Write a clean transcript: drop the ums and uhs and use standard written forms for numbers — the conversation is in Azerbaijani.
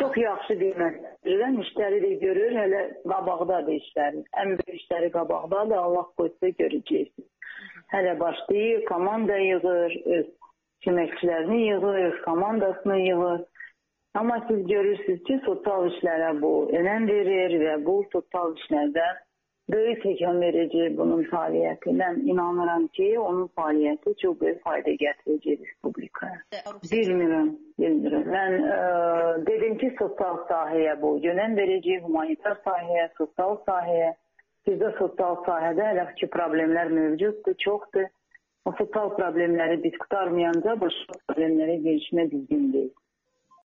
Çox yaxşı qiymətləndirirəm. İşləri də görür, hələ qabaqdadır işləri. Ən böyük işləri qabaqdadır, Allah qoysa görəcəksiniz. Hələ başlayır, komanda yığır, öz köməkçilərini yığır, öz komandasını yığır. Amma siz görürsünüz ki, sosial işlərə bu önəm verir və bu sosial işlərdə böyük təkan verəcək bunun fəaliyyəti. Mən inanıram ki, onun fəaliyyəti çox böyük fayda gətirəcək Respublikaya. Bilmirəm. Mən dedim ki, sosial sahəyə bu yönəm verəcək, humanitar sahəyə, sosial sahəyə. Bizdə sosial sahədə hələ ki, problemlər mövcuddur, çoxdur. O sosial problemləri biz qutarmayınca, bu problemlərə girişmə düzgün deyil.